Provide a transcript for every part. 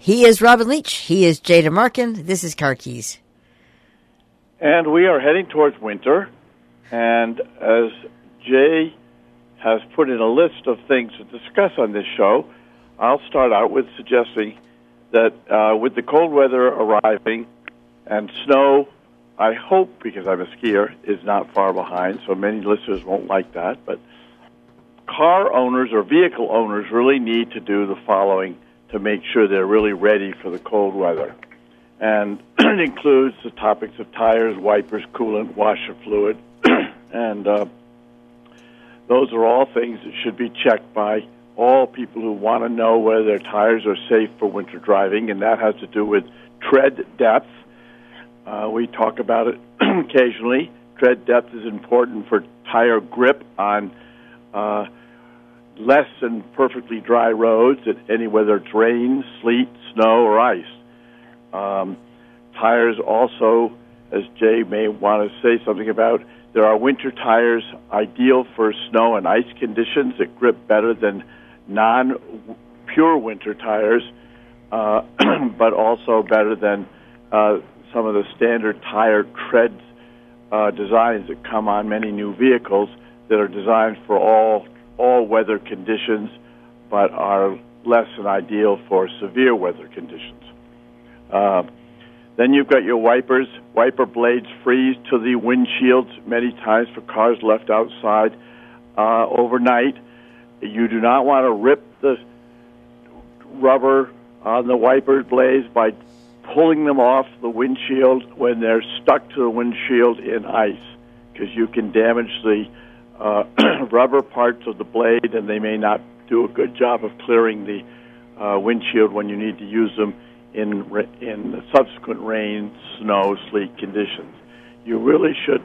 He is Robin Leach. He is Jay DeMarkin. This is Car Keys. And we are heading towards winter. And as Jay has put in a list of things to discuss on this show, I'll start out with suggesting that with the cold weather arriving and snow, I hope, because I'm a skier, is not far behind, so many listeners won't like that, but car owners or vehicle owners really need to do the following to make sure they're really ready for the cold weather. And it includes the topics of tires, wipers, coolant, washer fluid, and those are all things that should be checked by all people who want to know whether their tires are safe for winter driving, and that has to do with tread depth. We talk about it occasionally. Tread depth is important for tire grip on less than perfectly dry roads, whether it's rain, sleet, snow, or ice. Tires also, as Jay may want to say something about, there are winter tires ideal for snow and ice conditions that grip better than non-pure winter tires, but also better than some of the standard tire tread designs that come on many new vehicles that are designed for all weather conditions, but are less than ideal for severe weather conditions. Then you've got your wipers. Wiper blades freeze to the windshields many times for cars left outside overnight. You do not want to rip the rubber on the wiper blades by pulling them off the windshield when they're stuck to the windshield in ice, because you can damage the rubber parts of the blade, and they may not do a good job of clearing the windshield when you need to use them in the subsequent rain, snow, sleet conditions. You really should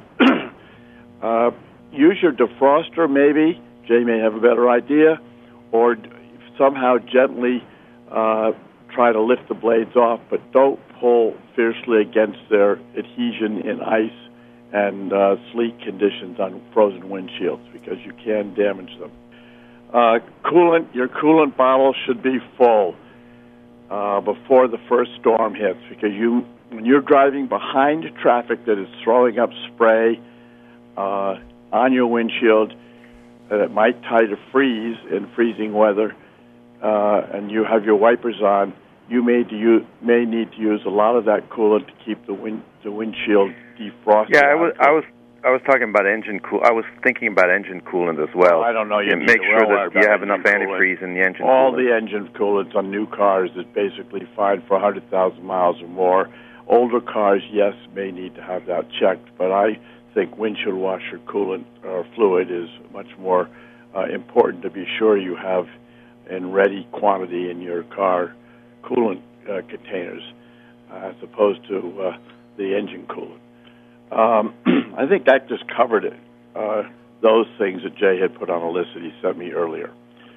use your defroster, maybe. Jay may have a better idea, or somehow gently try to lift the blades off, but don't pull fiercely against their adhesion in ice and sleet conditions on frozen windshields, because you can damage them. Your coolant bottle should be full before the first storm hits, because when you're driving behind traffic that is throwing up spray on your windshield, that it might tie to freeze in freezing weather, and you have your wipers on, you may need to use a lot of that coolant to keep the windshield defrosted. Yeah, I was talking about engine cool. I was thinking about engine coolant as well. I don't know. You make sure that you have enough antifreeze in the engine. All coolant. The engine coolants on new cars is basically fine for 100,000 miles or more. Older cars, yes, may need to have that checked, but I think windshield washer coolant or fluid is much more important to be sure you have in ready quantity in your car coolant containers as opposed to the engine coolant. I think that just covered it. Those things that Jay had put on a list that he sent me earlier.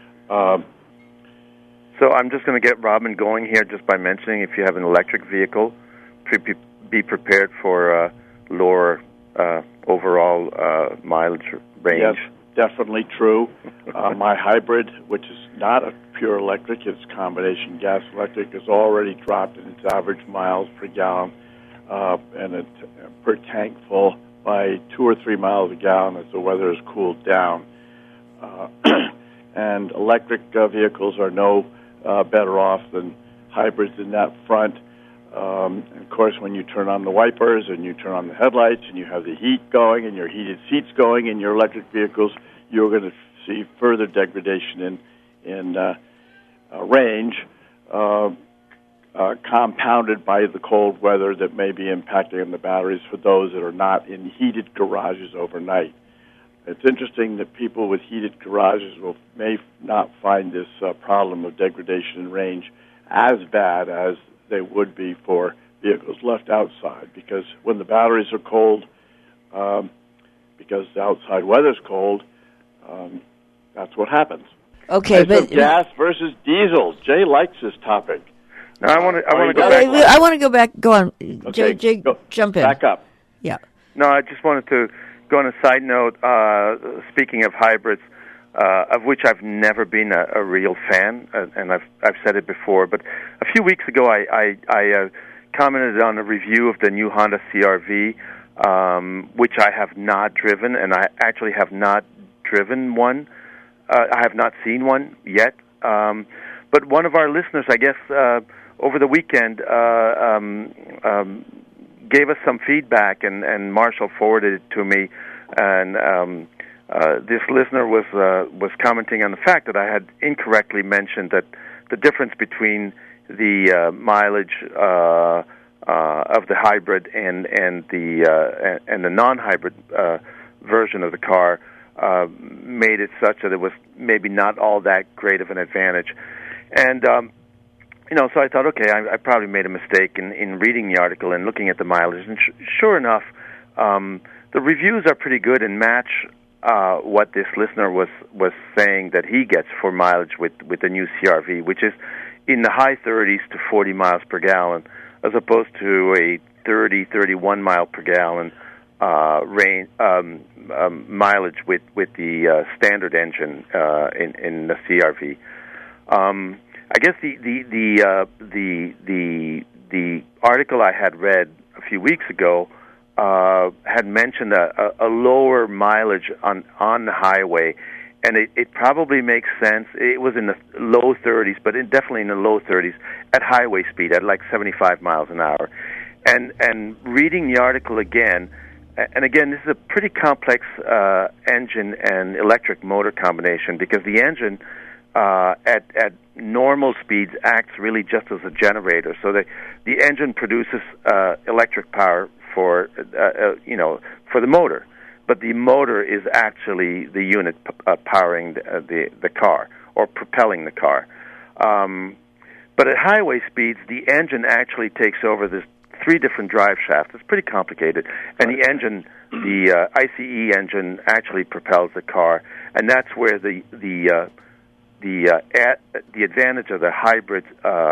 So I'm just going to get Robin going here just by mentioning, if you have an electric vehicle, be prepared for lower overall mileage range. Yes, definitely true. My hybrid, which is not a pure electric, it's combination gas-electric, has already dropped in its average miles per gallon and it per tank full by 2 or 3 miles a gallon as the weather has cooled down. And electric vehicles are no better off than hybrids in that front. And of course, when you turn on the wipers and you turn on the headlights and you have the heat going and your heated seats going in your electric vehicles, you're going to see further degradation in range, compounded by the cold weather that may be impacting on the batteries for those that are not in heated garages overnight. It's interesting that people with heated garages may not find this problem of degradation in range as bad as they would be for vehicles left outside, because when the batteries are cold, because the outside weather's cold, that's what happens. Okay, but gas versus diesel. Jay likes this topic. No, I want to go back. I want to go back. Go on, okay, Jay, jump in. Back up. Yeah. No, I just wanted to go on a side note. Speaking of hybrids, of which I've never been a real fan, and I've said it before. But a few weeks ago, I commented on a review of the new Honda CR-V, which I have not driven, and I actually have not driven one. I have not seen one yet. But one of our listeners, I guess, over the weekend, gave us some feedback, and Marshall forwarded it to me. And this listener was commenting on the fact that I had incorrectly mentioned that the difference between the mileage of the hybrid and the non-hybrid version of the car made it such that it was maybe not all that great of an advantage. And so I thought, okay, I probably made a mistake in reading the article and looking at the mileage. And sure enough, the reviews are pretty good and match what this listener was saying that he gets for mileage with the new CR-V, which is in the high 30s to 40 miles per gallon, as opposed to a 31 mile per gallon mileage with the standard engine in the CR-V. I guess the article I had read a few weeks ago had mentioned a lower mileage on the highway, and it probably makes sense. It was in the low 30s, but definitely in the low 30s at highway speed, at like 75 miles an hour. And reading the article again, and again, this is a pretty complex engine and electric motor combination, because the engine at normal speeds acts really just as a generator. So the engine produces electric power for the motor, but the motor is actually the unit powering the car or propelling the car. But at highway speeds, the engine actually takes over this 3 different drive shafts. It's pretty complicated, and the engine, the ICE engine, actually propels the car, and that's where the advantage of the hybrid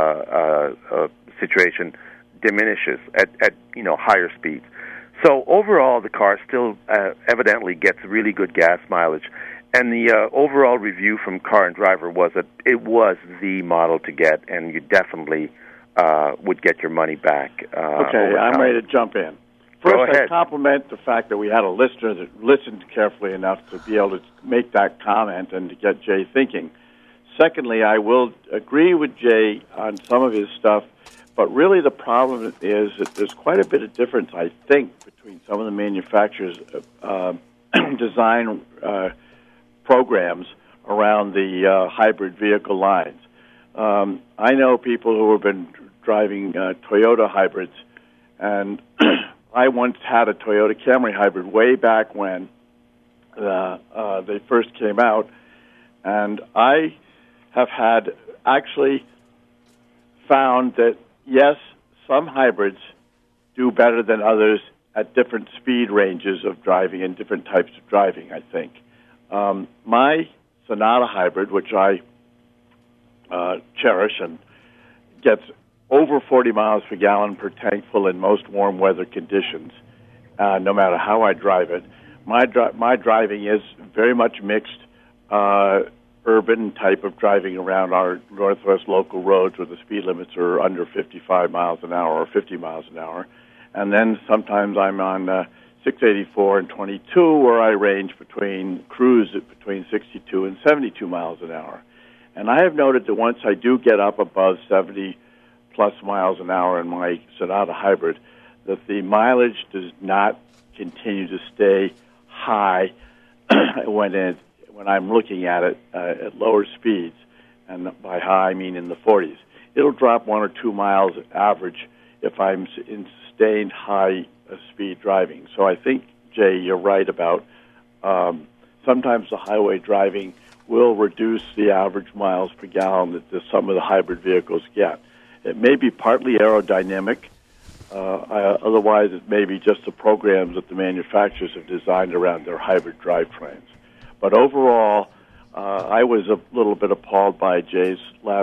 situation diminishes at higher speeds. So overall, the car still evidently gets really good gas mileage, and the overall review from Car and Driver was that it was the model to get, and you definitely would get your money back. Okay, I'm ready to jump in. First, I compliment the fact that we had a listener that listened carefully enough to be able to make that comment and to get Jay thinking. Secondly, I will agree with Jay on some of his stuff, but really the problem is that there's quite a bit of difference, I think, between some of the manufacturers' design programs around the hybrid vehicle lines. I know people who have been driving Toyota hybrids, and I once had a Toyota Camry hybrid way back when they first came out, and I have had actually found that, yes, some hybrids do better than others at different speed ranges of driving and different types of driving, I think. My Sonata hybrid, which I cherish, and gets over 40 miles per gallon per tank full in most warm weather conditions, no matter how I drive it. My driving is very much mixed urban type of driving around our Northwest local roads where the speed limits are under 55 miles an hour or 50 miles an hour. And then sometimes I'm on 684 and 22, where I range cruise at between 62 and 72 miles an hour. And I have noted that once I do get up above 70-plus miles an hour in my Sonata hybrid, that the mileage does not continue to stay high when I'm looking at it at lower speeds. And by high, I mean in the 40s. It'll drop 1 or 2 miles average if I'm in sustained high-speed driving. So I think, Jay, you're right about sometimes the highway driving will reduce the average miles per gallon that some of the hybrid vehicles get. It may be partly aerodynamic. Otherwise, it may be just the programs that the manufacturers have designed around their hybrid drivetrains. But overall, I was a little bit appalled by Jay's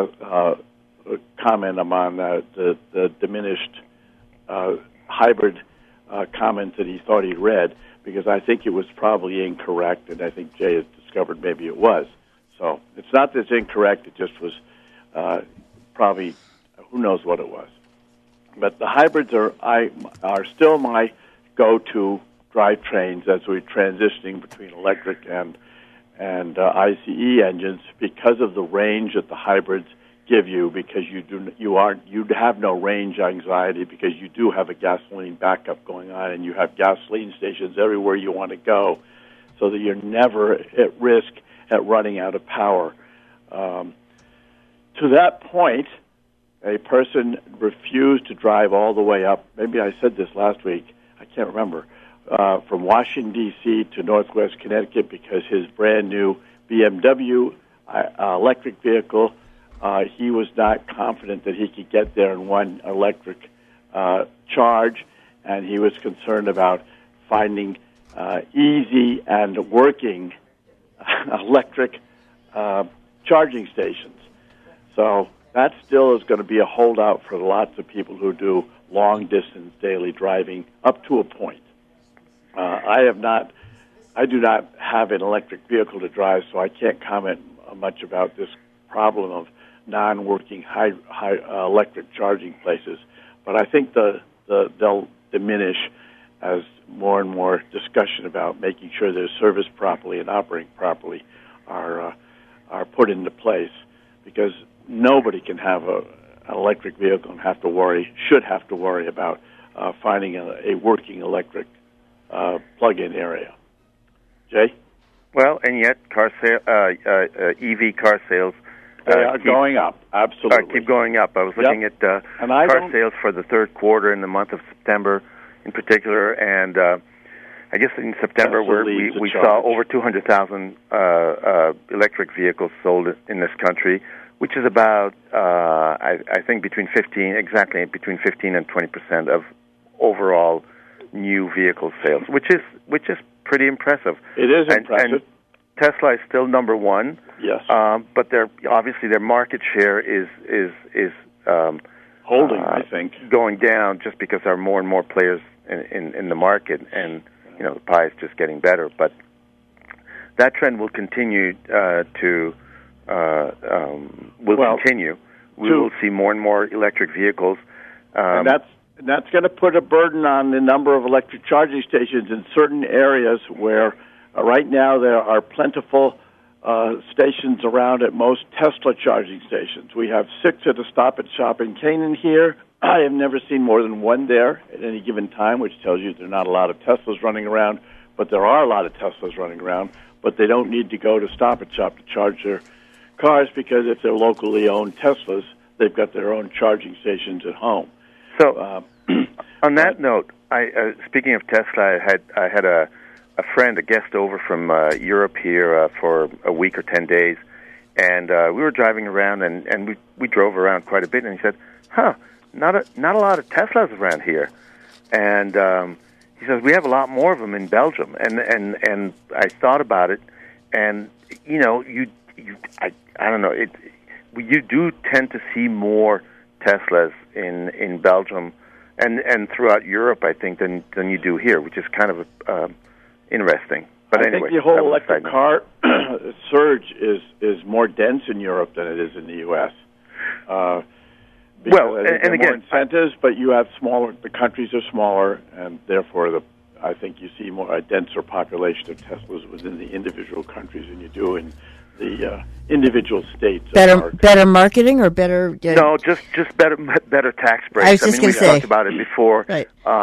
comment on the diminished hybrid comment that he thought he'd read, because I think it was probably incorrect, and I think Jay has discovered maybe it was. So it's not that it's incorrect, it just was probably, who knows what it was. But the hybrids are still my go-to drivetrains as we're transitioning between electric and ICE engines because of the range that the hybrids give you, because you have no range anxiety because you do have a gasoline backup going on and you have gasoline stations everywhere you want to go, so that you're never at risk at running out of power. To that point, a person refused to drive all the way up. Maybe I said this last week. I can't remember. From Washington, D.C. to Northwest Connecticut because his brand new BMW electric vehicle, he was not confident that he could get there in one electric charge, and he was concerned about finding easy and working electric charging stations. So that still is going to be a holdout for lots of people who do long-distance daily driving up to a point. I do not have an electric vehicle to drive, so I can't comment much about this problem of non-working high electric charging places. But I think they'll diminish as more and more discussion about making sure they're serviced properly and operating properly are put into place, because nobody can have an electric vehicle and should have to worry about finding a working electric plug-in area. Jay? Well, and yet EV car sales are going up. Absolutely, keep going up. I was looking at car sales for the third quarter in the month of September, in particular, and I guess in September we saw over 200,000 electric vehicles sold in this country, which is about I think between 15 and 20% of overall new vehicle sales, which is pretty impressive. It is impressive. And Tesla is still number one. Yes. But obviously their market share is holding, I think, going down just because there are more and more players in the market, and the pie is just getting better. But that trend will continue continue. We will see more and more electric vehicles. And that's going to put a burden on the number of electric charging stations in certain areas where right now there are plentiful stations around at most Tesla charging stations. We have 6 at a Stop and Shop in Canaan here. I have never seen more than one there at any given time, which tells you there are not a lot of Teslas running around, but there are a lot of Teslas running around, but they don't need to go to Stop and Shop to charge their cars, because if they're locally owned Teslas, they've got their own charging stations at home. So, on that note, speaking of Tesla, I had a friend, a guest over from Europe here for a week or 10 days, and we were driving around, and we drove around quite a bit, and he said, not a lot of Teslas around here. And he says, we have a lot more of them in Belgium. And I thought about it, and, I don't know, you do tend to see more Teslas in Belgium and throughout Europe, I think, than you do here, which is kind of interesting. But anyway, I think the whole electric car surge is more dense in Europe than it is in the U.S. Well, and again, more incentives, but you have smaller. The countries are smaller, and therefore, I think you see a denser population of Teslas within the individual countries than you do in the individual states. Better marketing or better? No, just better tax breaks. I was just going to say, we talked about it before, right?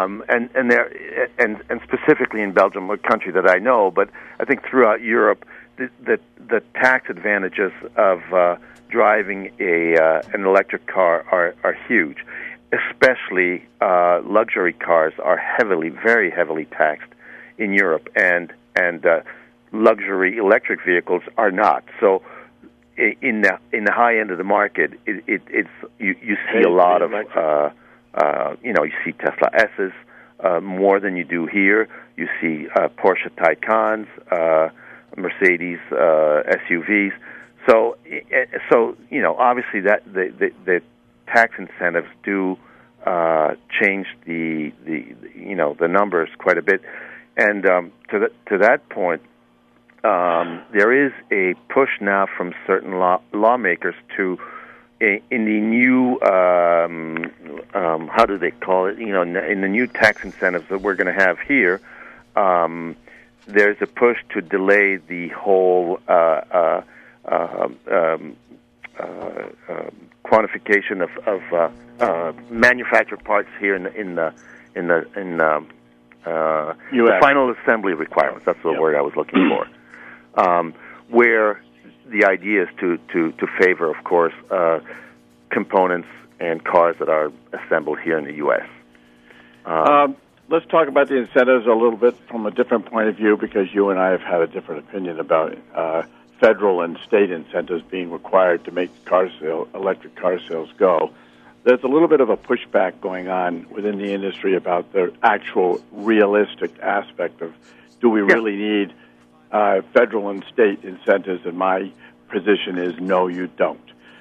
And specifically in Belgium, a country that I know, but I think throughout Europe, the tax advantages of driving an electric car are huge. Especially luxury cars are very heavily taxed in Europe, and luxury electric vehicles are not. So in the high end of the market, it's you see a lot of you see Tesla S's more than you do here. You see Porsche Taycans, Mercedes SUVs. So obviously that the tax incentives do change the numbers quite a bit. And to that point, there is a push now from certain lawmakers to, in the new, how do they call it? In the new tax incentives that we're going to have here, there's a push to delay the whole quantification of manufactured parts here in the final assembly requirements. That's the word I was looking for. Where the idea is to favor, of course, components and cars that are assembled here in the U.S. Let's talk about the incentives a little bit from a different point of view, because you and I have had a different opinion about federal and state incentives being required to make electric car sales go. There's a little bit of a pushback going on within the industry about the actual realistic aspect of, do we really need federal and state incentives? And my position is, no, you don't.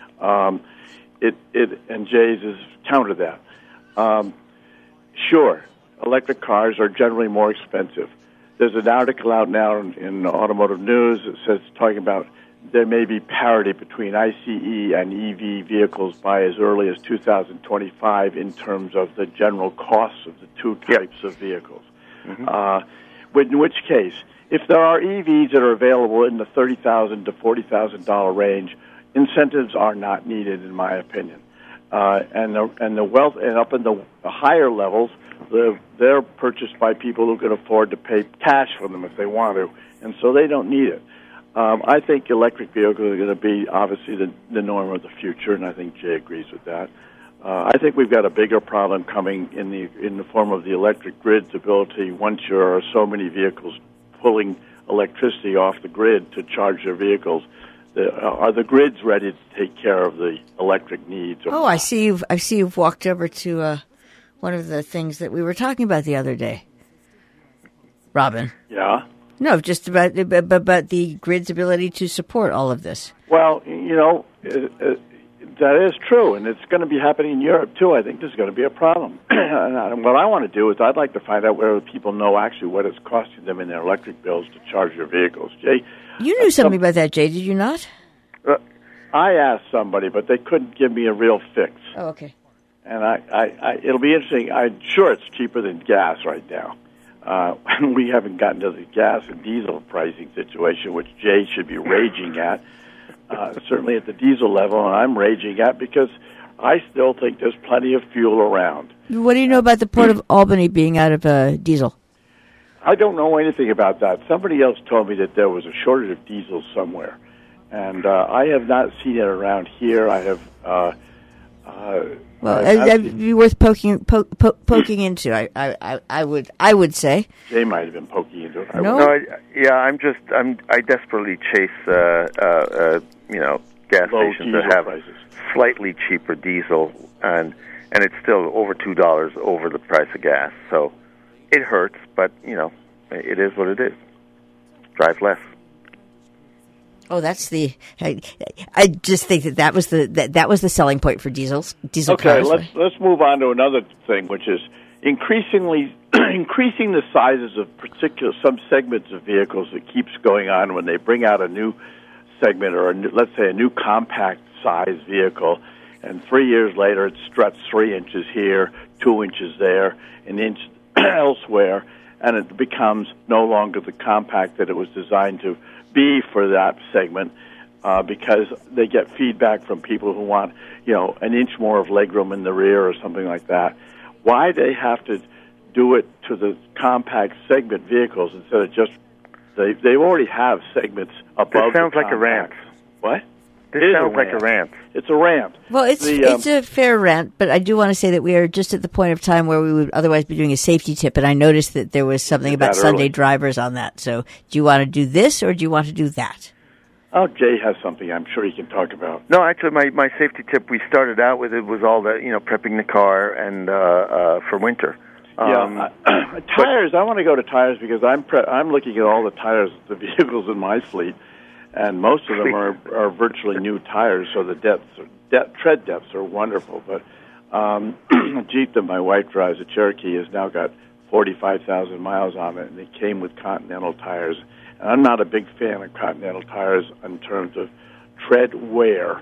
And Jay's is counter that. Sure, electric cars are generally more expensive. There's an article out now in Automotive News that says, talking about there may be parity between ICE and EV vehicles by as early as 2025 in terms of the general costs of the two types of vehicles. Mm-hmm. In which case, if there are EVs that are available in the $30,000 to $40,000 range, incentives are not needed, in my opinion. And the wealth, and up in the higher levels, they're purchased by people who can afford to pay cash for them if they want to, and so they don't need it. I think electric vehicles are going to be obviously the norm of the future, and I think Jay agrees with that. I think we've got a bigger problem coming in the form of the electric grid's ability. Once there are so many vehicles pulling electricity off the grid to charge their vehicles, are the grids ready to take care of the electric needs? I see you've walked over to one of the things that we were talking about the other day, Robin. Yeah. No, just about the grid's ability to support all of this. Well, that is true, and it's going to be happening in Europe, too. I think there's going to be a problem. And what I want to do is I'd like to find out whether people know actually what it's costing them in their electric bills to charge their vehicles. Jay? You knew something about that, Jay, did you not? I asked somebody, but they couldn't give me a real fix. Oh, okay. And it'll be interesting. I'm sure it's cheaper than gas right now. We haven't gotten to the gas and diesel pricing situation, which Jay should be raging at, certainly at the diesel level, and I'm raging at, because I still think there's plenty of fuel around. What do you know about the Port of Albany being out of diesel? I don't know anything about that. Somebody else told me that there was a shortage of diesel somewhere, and I have not seen it around here. I have... it'd be worth poking into. I would say. Jay might have been poking into it. I desperately chase gas low stations that have prices. Slightly cheaper diesel, and it's still over $2 over the price of gas. So it hurts, but it is what it is. Drive less. Oh, that's the. I just think that was the selling point for diesel cars. Okay, let's move on to another thing, which is increasing the sizes of some segments of vehicles. That keeps going on when they bring out a new segment, or let's say a new compact size vehicle, and 3 years later it struts 3 inches here, 2 inches there, an inch elsewhere, and it becomes no longer the compact that it was designed to be for that segment, because they get feedback from people who want, an inch more of legroom in the rear or something like that. Why they have to do it to the compact segment vehicles instead of just they already have segments above. This sounds like a rant. What? This sounds like a rant. It's a rant. Well, it's a fair rant, but I do want to say that we are just at the point of time where we would otherwise be doing a safety tip, and I noticed that there was something about Sunday drivers on that. So do you want to do this, or do you want to do that? Oh, Jay has something I'm sure he can talk about. No, actually, my safety tip, we started out with, it was all the, prepping the car and for winter. Tires, I want to go to tires because I'm looking at all the tires, the vehicles in my fleet, and most of them are virtually new tires, so the tread depths are wonderful. But a Jeep that my wife drives, a Cherokee, has now got 45,000 miles on it, and they came with Continental tires. And I'm not a big fan of Continental tires in terms of tread wear.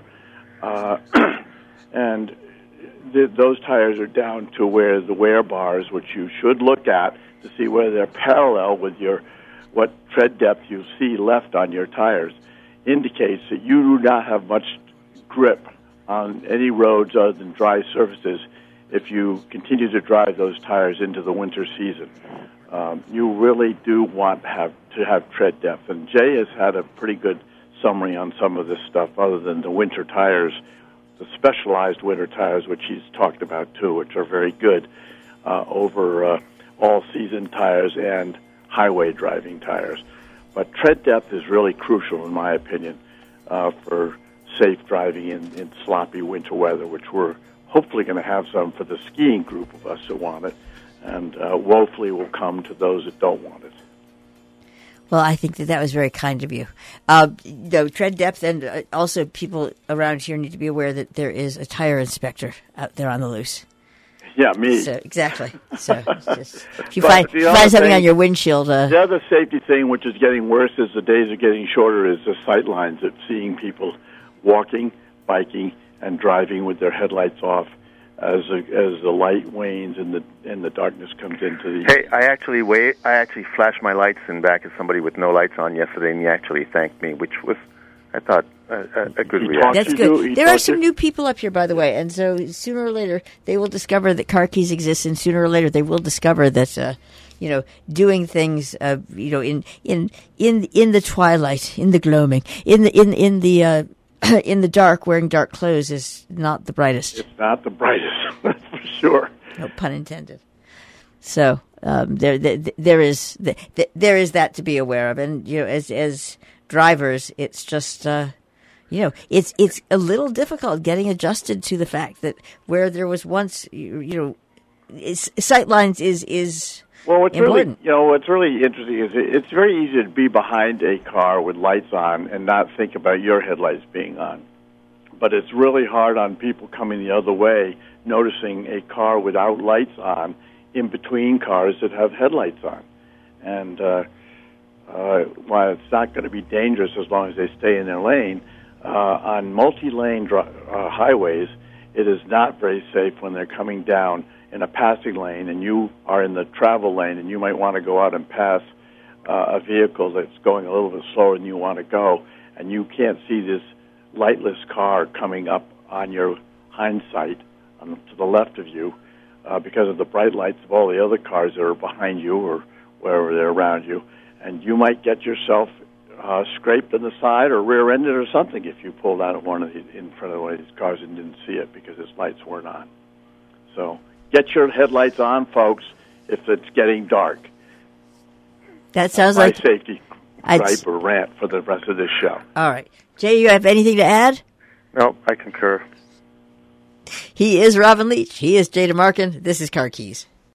And those tires are down to where the wear bars, which you should look at to see whether they're parallel with what tread depth you see left on your tires, indicates that you do not have much grip on any roads other than dry surfaces if you continue to drive those tires into the winter season. You really do want to have tread depth. And Jay has had a pretty good summary on some of this stuff other than the winter tires, the specialized winter tires, which he's talked about too, which are very good over all-season tires and highway driving tires. But tread depth is really crucial, in my opinion, for safe driving in sloppy winter weather, which we're hopefully going to have some for the skiing group of us that want it, and woefully will come to those that don't want it. Well, I think that was very kind of you. Tread depth, and also people around here need to be aware that there is a tire inspector out there on the loose. Yeah, me. So, exactly. So if you find something on your windshield. The other safety thing, which is getting worse as the days are getting shorter, is the sight lines of seeing people walking, biking, and driving with their headlights off as the light wanes and the darkness comes into the... Hey, I actually flashed my lights in back at somebody with no lights on yesterday, and he actually thanked me, which was, I thought, a good reaction. That's good. There are some new people up here, by the way, and so sooner or later they will discover that Car Keys exists, and sooner or later they will discover that doing things in the twilight, in the gloaming, in the dark, wearing dark clothes is not the brightest. It's not the brightest, that's for sure. No pun intended. So there is that to be aware of, and as drivers, it's just it's a little difficult getting adjusted to the fact that where there was once sight lines is well, what's important. What's really interesting is it's very easy to be behind a car with lights on and not think about your headlights being on. But it's really hard on people coming the other way, noticing a car without lights on in between cars that have headlights on. And while it's not going to be dangerous as long as they stay in their lane, on multi-lane highways, it is not very safe when they're coming down in a passing lane and you are in the travel lane and you might want to go out and pass a vehicle that's going a little bit slower than you want to go, and you can't see this lightless car coming up on your hindsight to the left of you because of the bright lights of all the other cars that are behind you or wherever they're around you, and you might get yourself scraped in the side or rear-ended or something if you pulled out in front of one of these cars and didn't see it because its lights weren't on. So get your headlights on, folks, if it's getting dark. That sounds like my safety gripe or rant for the rest of this show. All right. Jay, you have anything to add? No, I concur. He is Robin Leach. He is Jay DeMarkin. This is Car Keys.